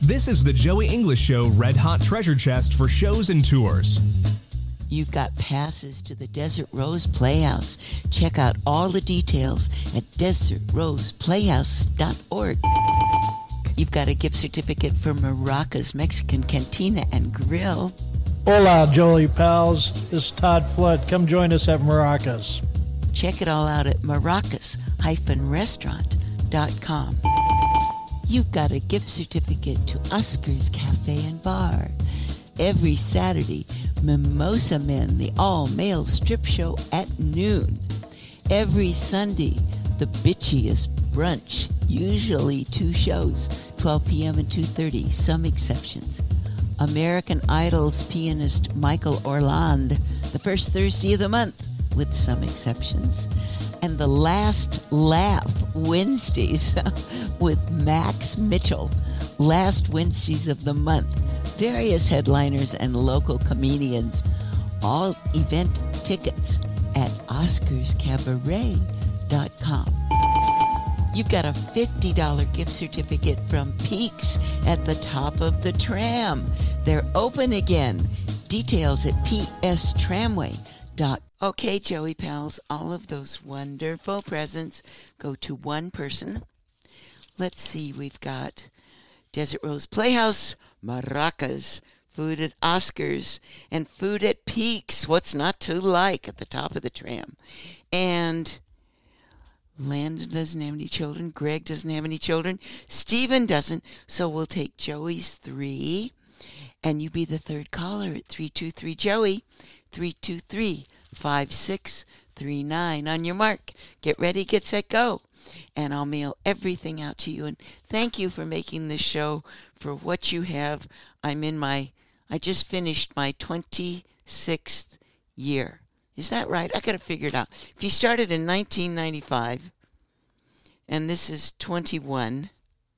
This is the Joey English Show Red Hot Treasure Chest for shows and tours. You've got passes to the Desert Rose Playhouse. Check out all the details at desertroseplayhouse.org. You've got a gift certificate for Maracas Mexican Cantina and Grill. Hola, Joey pals. This is Todd Flood. Come join us at Maracas. Check it all out at maracas-restaurant.com. You've got a gift certificate to Oscar's Cafe and Bar. Every Saturday, Mimosa Men, the all-male strip show at noon. Every Sunday, the bitchiest brunch, usually 2 shows, 12 p.m. and 2:30, some exceptions. American Idol's pianist Michael Orland, the first Thursday of the month, with some exceptions. And the Last Laugh Wednesdays with Max Mitchell, last Wednesdays of the month. Various headliners and local comedians. All event tickets at oscarscabaret.com. You've got a $50 gift certificate from Peaks at the top of the tram. They're open again. Details at pstramway.com. Okay, Joey pals, all of those wonderful presents go to one person. Let's see, we've got Desert Rose Playhouse, Maracas, food at Oscars, and food at Peaks. What's not to like at the top of the tram? And Landon doesn't have any children. Greg doesn't have any children. Stephen doesn't. So we'll take Joey's 3. And you be the third caller at 323-JOEY, 323-5639. On your mark. Get ready, get set, go. And I'll mail everything out to you. And thank you for making this show, for what you have. I just finished my 26th year. Is that right? I got to figure it out. If you started in 1995, and this is 21,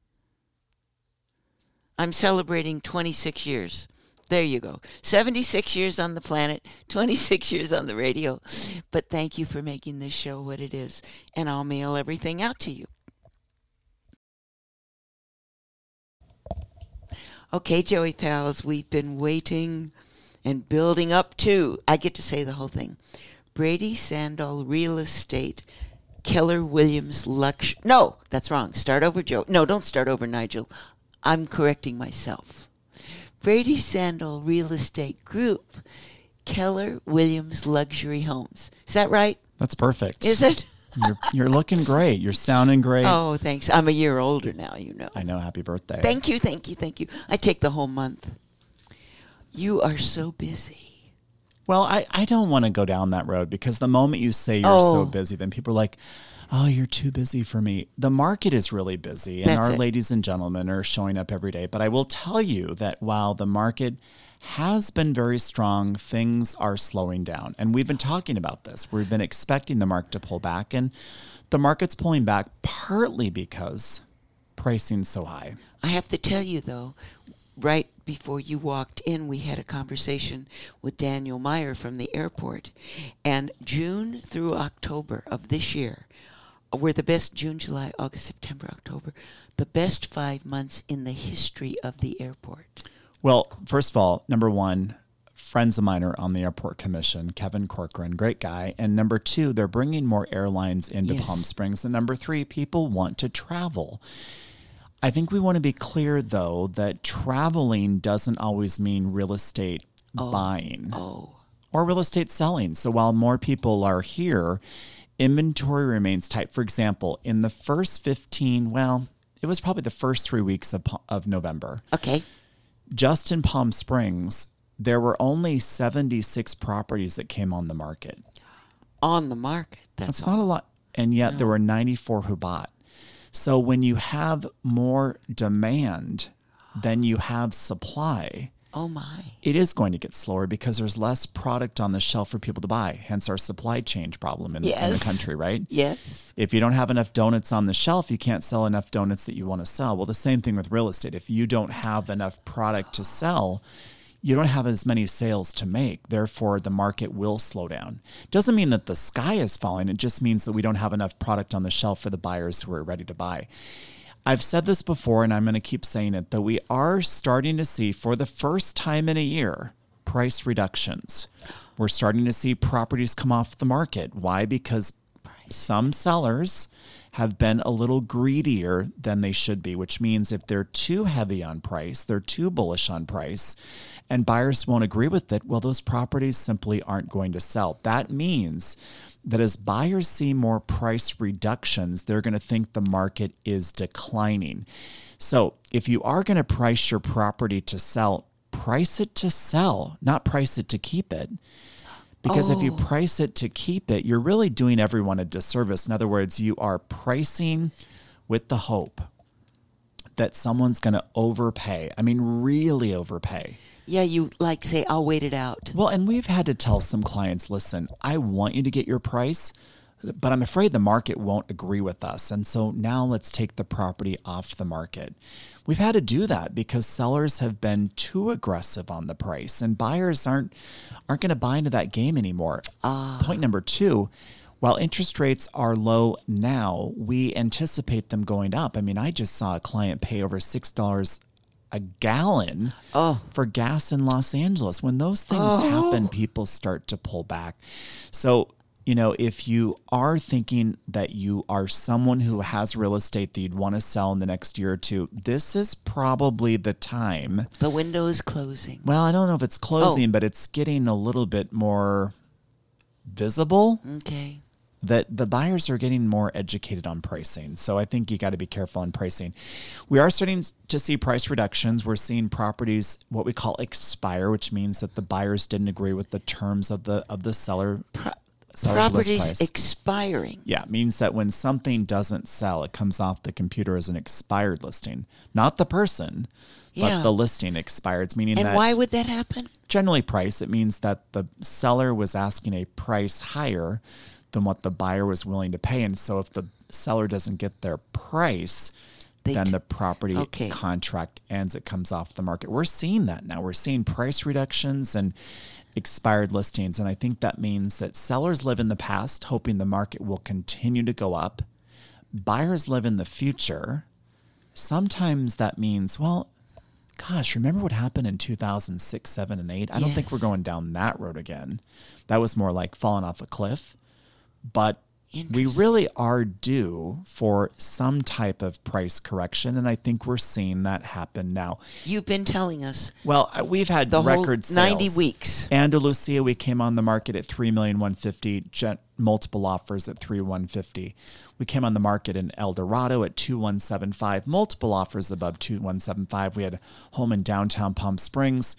I'm celebrating 26 years. There you go. 76 years on the planet, 26 years on the radio. But thank you for making this show what it is. And I'll mail everything out to you. Okay, Joey pals, we've been waiting and building up to, I get to say the whole thing, Brady Sandall Real Estate, Keller Williams Luxury. No, that's wrong. Start over, Joe. No, don't start over, Nigel. I'm correcting myself. Brady Sandall Real Estate Group, Keller Williams Luxury Homes. Is that right? That's perfect. Is it? You're looking great. You're sounding great. Oh, thanks. I'm a year older now, you know. I know. Happy birthday. Thank you. I take the whole month. You are so busy. Well, I don't want to go down that road, because the moment you say you're so busy, then people are like, oh, you're too busy for me. The market is really busy, and our ladies and gentlemen are showing up every day. But I will tell you that while the market has been very strong, things are slowing down. And we've been talking about this. We've been expecting the market to pull back, and the market's pulling back partly because pricing's so high. I have to tell you, though, right before you walked in, we had a conversation with Daniel Meyer from the airport. And June through October of this year were the best, June, July, August, September, October, the best 5 months in the history of the airport. Well, first of all, number one, friends of mine are on the airport commission, Kevin Corcoran, great guy. And number two, they're bringing more airlines into Palm Springs. And number three, people want to travel. I think we want to be clear, though, that traveling doesn't always mean real estate buying or real estate selling. So while more people are here, inventory remains tight. For example, in the first it was probably the first 3 weeks of November. Okay. Just in Palm Springs, there were only 76 properties that came on the market. On the market? That's not a lot. And yet there were 94 who bought. So when you have more demand than you have supply, it is going to get slower because there's less product on the shelf for people to buy. Hence our supply chain problem in the country, right? Yes. If you don't have enough donuts on the shelf, you can't sell enough donuts that you want to sell. Well, the same thing with real estate. If you don't have enough product to sell, you don't have as many sales to make. Therefore, the market will slow down. Doesn't mean that the sky is falling. It just means that we don't have enough product on the shelf for the buyers who are ready to buy. I've said this before, and I'm going to keep saying it, that we are starting to see, for the first time in a year, price reductions. We're starting to see properties come off the market. Why? Because some sellers have been a little greedier than they should be, which means if they're too heavy on price, they're too bullish on price, and buyers won't agree with it, well, those properties simply aren't going to sell. That means that as buyers see more price reductions, they're going to think the market is declining. So if you are going to price your property to sell, price it to sell, not price it to keep it. Because if you price it to keep it, you're really doing everyone a disservice. In other words, you are pricing with the hope that someone's going to overpay. I mean, really overpay. Yeah, you like say, I'll wait it out. Well, and we've had to tell some clients, listen, I want you to get your price, but I'm afraid the market won't agree with us. And so now let's take the property off the market. We've had to do that because sellers have been too aggressive on the price, and buyers aren't going to buy into that game anymore. Point number 2, while interest rates are low now, we anticipate them going up. I mean, I just saw a client pay over $6 a gallon for gas in Los Angeles. When those things happen, people start to pull back. So, you know, if you are thinking that you are someone who has real estate that you'd want to sell in the next year or two, this is probably the time. The window is closing. Well, I don't know if it's closing, but it's getting a little bit more visible. Okay. That the buyers are getting more educated on pricing. So I think you got to be careful on pricing. We are starting to see price reductions. We're seeing properties, what we call expire, which means that the buyers didn't agree with the terms of the seller. Properties expiring. Yeah, it means that when something doesn't sell, it comes off the computer as an expired listing. Not the person, but the listing expired, meaning that... And why would that happen? Generally price. It means that the seller was asking a price higher than what the buyer was willing to pay. And so if the seller doesn't get their price, then the property contract ends. It comes off the market. We're seeing that now. We're seeing price reductions and expired listings. And I think that means that sellers live in the past, hoping the market will continue to go up. Buyers live in the future. Sometimes that means, well, gosh, remember what happened in 2006, 7, and 8? I don't think we're going down that road again. That was more like falling off a cliff. But we really are due for some type of price correction, and I think we're seeing that happen now. You've been telling us. Well, we've had the record whole sales. 90 weeks. Andalusia, we came on the market at $3,150,000, multiple offers at $3,150,000. We came on the market in El Dorado at $2,175,000, multiple offers above $2,175,000. We had a home in downtown Palm Springs,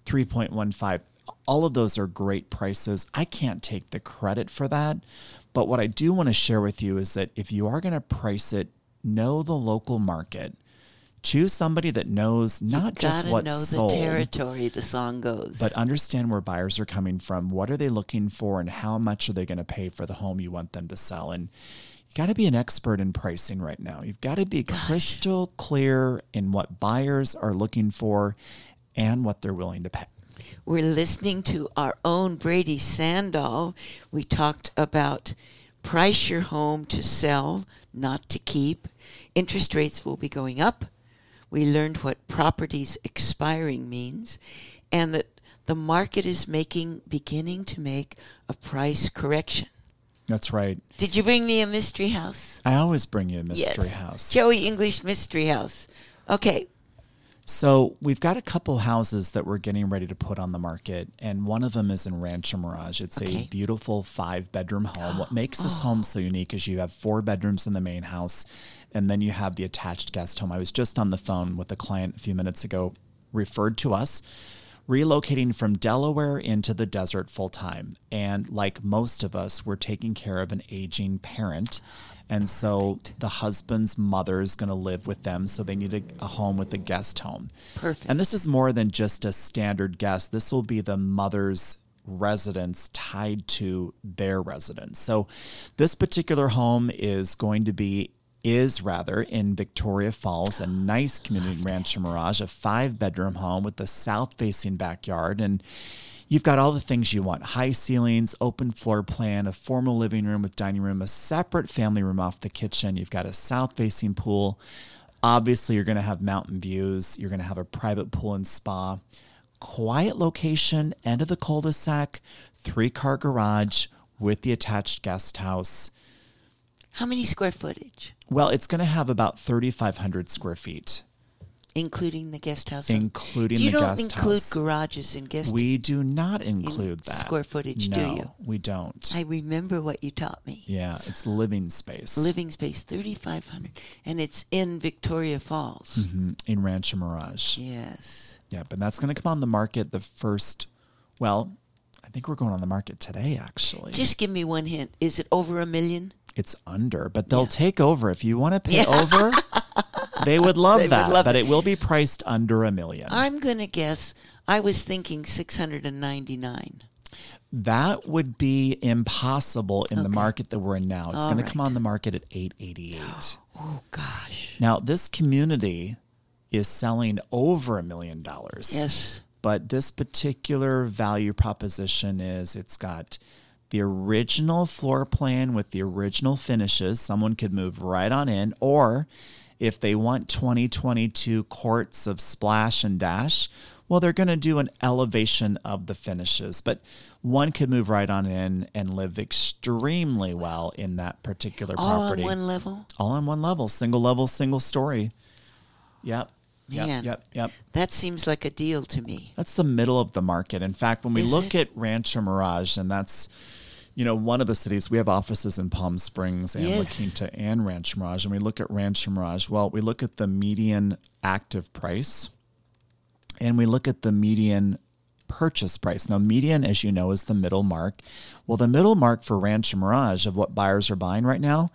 $3.15. All of those are great prices. I can't take the credit for that. But what I do want to share with you is that if you are going to price it, know the local market. Choose somebody that knows not just what's sold. Know the territory, the song goes. But understand where buyers are coming from. What are they looking for, and how much are they going to pay for the home you want them to sell? And you got to be an expert in pricing right now. You've got to be crystal clear in what buyers are looking for and what they're willing to pay. We're listening to our own Brady Sandahl. We talked about price your home to sell, not to keep. Interest rates will be going up. We learned what properties expiring means, and that the market is beginning to make a price correction. That's right. Did you bring me a mystery house? I always bring you a mystery house. Joey English Mystery House. Okay. So we've got a couple houses that we're getting ready to put on the market, and one of them is in Rancho Mirage. It's a beautiful 5-bedroom home. What makes this home so unique is you have 4 bedrooms in the main house, and then you have the attached guest home. I was just on the phone with a client a few minutes ago, referred to us, relocating from Delaware into the desert full time. And like most of us, we're taking care of an aging parent. And so the husband's mother is going to live with them, so they need a home with a guest home. Perfect. And this is more than just a standard guest. This will be the mother's residence tied to their residence. So this particular home is in Victoria Falls, a nice community in Rancho Mirage, a 5-bedroom home with a south-facing backyard. And you've got all the things you want: high ceilings, open floor plan, a formal living room with dining room, a separate family room off the kitchen. You've got a south-facing pool, Obviously, you're going to have mountain views. You're going to have a private pool and spa. Quiet location, end of the cul-de-sac, 3-car garage with the attached guest house. How many square footage? Well, it's going to have about 3,500 square feet. Including the guest house? Including the You guest don't house. include garages in guest We do not include in that. square footage, no, do you? We don't. I remember what you taught me. Yeah, it's living space. Living space, 3,500. And it's in Victoria Falls. In Rancho Mirage. Yes. Yeah, but that's going to come on the market the first, well, I think we're going on the market today, actually. Just give me one hint. Is it over $1 million? It's under, but they'll take over. If you want to pay over, they would love that. But it will be priced under $1 million. I'm going to guess, I was thinking 699. That would be impossible in the market that we're in now. It's going to come on the market at $888. Oh, gosh. Now, this community is selling over $1 million. Yes. But this particular value proposition is it's got the original floor plan with the original finishes. Someone could move right on in. Or if they want 2022 courts of splash and dash, well, they're going to do an elevation of the finishes. But one could move right on in and live extremely well in that particular property. All on one level? All on one level. Single story. Yep. Man, Yep. that seems like a deal to me. That's the middle of the market. In fact, when we Is look it? at Rancho Mirage, and that's, one of the cities, we have offices in Palm Springs and La Yes. Quinta and Rancho Mirage, and we look at Rancho Mirage. Well, we look at the median active price, and we look at the median purchase price. Now, median, as you know, is the middle mark. Well, the middle mark for Rancho Mirage of what buyers are buying right now,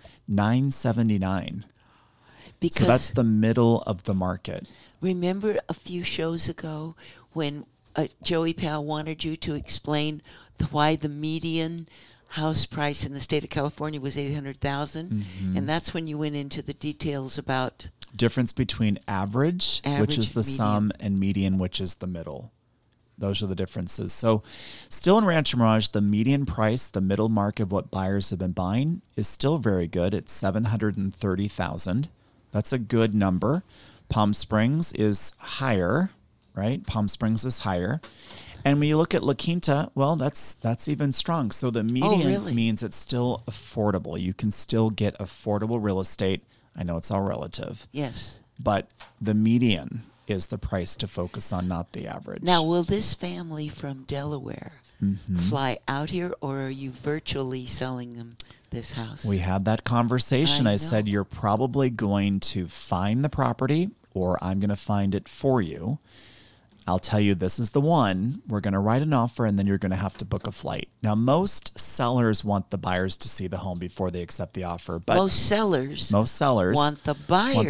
$979. Because So that's the middle of the market. remember a few shows ago when Joey Powell wanted you to explain why the median house price in the state of California was $800,000, and that's when you went into the details about Difference between average, which Average is the and median. sum, and median, which is the middle. Those are the differences. So still in Rancho Mirage, the median price, the middle mark of what buyers have been buying, is still very good. It's $730,000. That's a good number. Palm Springs is higher, right? Palm Springs is higher. And when you look at La Quinta, well, that's even strong. So the median really? means it's still affordable. You can still get affordable real estate. I know it's all relative, yes. but the median is the price to focus on, not the average. Now, will this family from Delaware fly out here, or are you virtually selling them this house? We had that conversation. I I said, know. you're probably going to find the property, or I'm going to find it for you. I'll tell you, this is the one. We're going to write an offer, and then you're going to have to book a flight. Now, most sellers want the buyers to see the home before they accept the offer, but most sellers want the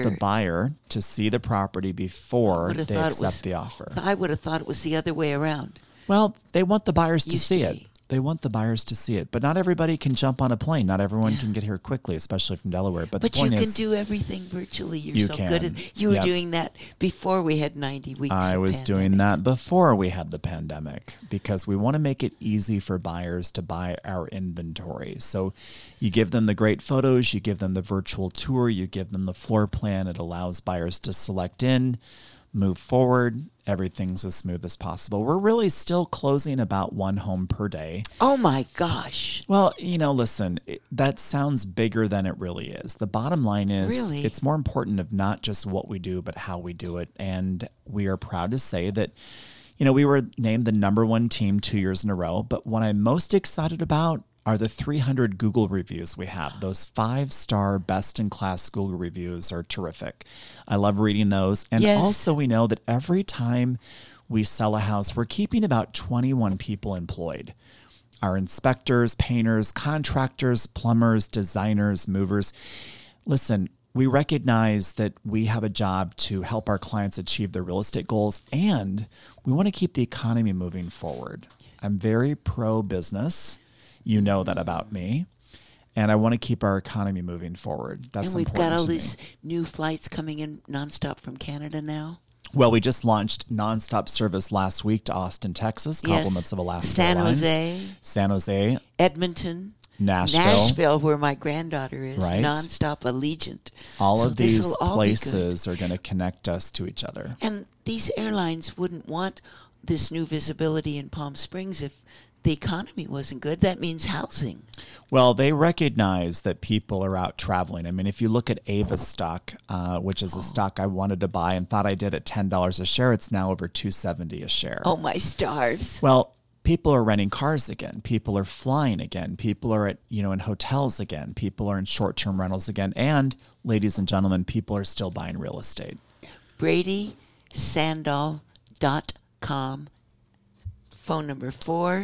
buyer to see the property before Would have they thought it accept was- the offer. I would have thought it was the other way around. Well, they want the buyers to Used see to it. be. They want the buyers to see it. But not everybody can jump on a plane. Not everyone can get here quickly, especially from Delaware. But But the you point can is, do everything virtually. You're You so can. good at. You were Yep. doing that before we had 90 weeks. I of was doing pandemic. that before we had the pandemic because we want to make it easy for buyers to buy our inventory. So you give them the great photos, you give them the virtual tour, you give them the floor plan. It allows buyers to select in, move forward. Everything's as smooth as possible. We're really still closing about one home per day. Oh my gosh! Well, listen, that sounds bigger than it really is. The bottom line is Really? it's more important of not just what we do, but how we do it. And we are proud to say that, we were named the #1 team 2 years in a row. But what I'm most excited about are the 300 Google reviews we have. Those 5-star best-in-class Google reviews are terrific. I love reading those. And Yes. also we know that every time we sell a house, we're keeping about 21 people employed. Our inspectors, painters, contractors, plumbers, designers, movers. Listen, we recognize that we have a job to help our clients achieve their real estate goals, and we want to keep the economy moving forward. I'm very pro-business. You know that about me. And I want to keep our economy moving forward. That's And we've important got all to me. these new flights coming in nonstop from Canada now. Well, we just launched nonstop service last week to Austin, Texas. Yes. Compliments of Alaska San Airlines. Jose. San Jose. Edmonton. Nashville, where my granddaughter is, right? Nonstop Allegiant. All of these places are going to connect us to each other. And these airlines wouldn't want this new visibility in Palm Springs if the economy wasn't good. That means housing. Well, they recognize that people are out traveling. I mean, if you look at Ava stock, which is a stock I wanted to buy and thought I did at $10 a share, it's now over $2.70 a share. Oh, my stars. Well, people are renting cars again. People are flying again. People are in hotels again. People are in short-term rentals again. And, ladies and gentlemen, people are still buying real estate. BradySandal.com. Phone number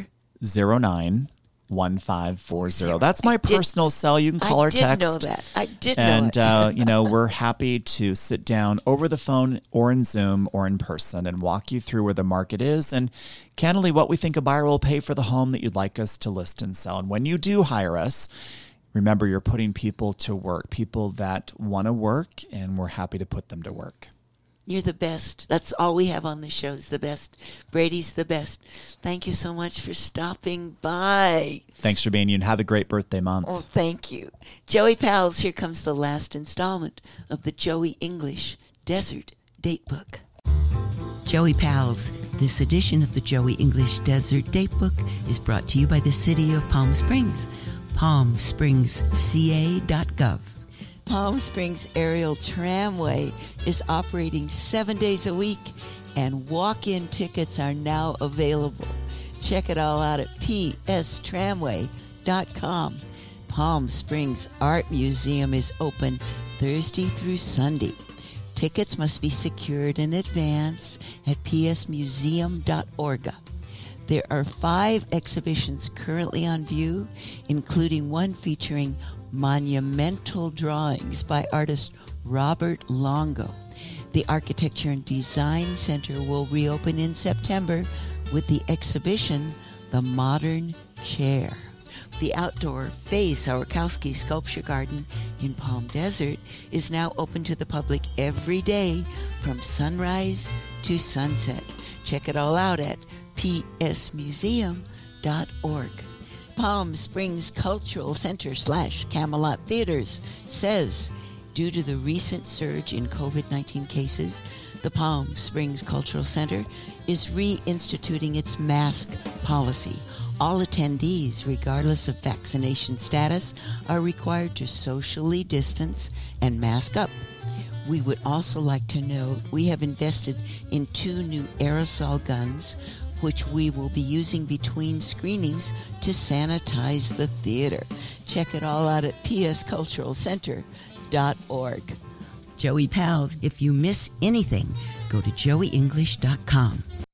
409-1540. That's my personal cell. You can call or text. I did know that. I did know it. And, we're happy to sit down over the phone or in Zoom or in person and walk you through where the market is and candidly what we think a buyer will pay for the home that you'd like us to list and sell. And when you do hire us, remember you're putting people to work, people that want to work, and we're happy to put them to work. You're the best. That's all we have on the show is the best. Brady's the best. Thank you so much for stopping by. Thanks for being you, and have a great birthday month. Oh, thank you. Joey Pals, here comes the last installment of the Joey English Desert Datebook. Joey Pals, this edition of the Joey English Desert Datebook is brought to you by the City of Palm Springs, palmspringsca.gov. Palm Springs Aerial Tramway is operating 7 days a week, and walk-in tickets are now available. Check it all out at pstramway.com. Palm Springs Art Museum is open Thursday through Sunday. Tickets must be secured in advance at psmuseum.org. There are 5 exhibitions currently on view, including one featuring monumental drawings by artist Robert Longo. The Architecture and Design Center will reopen in September with the exhibition The Modern Chair. The outdoor Faye Sawarkowski Sculpture Garden in Palm Desert is now open to the public every day from sunrise to sunset. Check it all out at psmuseum.org. Palm Springs Cultural Center / Camelot Theaters says, due to the recent surge in COVID-19 cases, the Palm Springs Cultural Center is reinstituting its mask policy. All attendees, regardless of vaccination status, are required to socially distance and mask up. We would also like to note we have invested in 2 new aerosol guns, which we will be using between screenings to sanitize the theater. Check it all out at psculturalcenter.org. Joey Pals, if you miss anything, go to joeyenglish.com.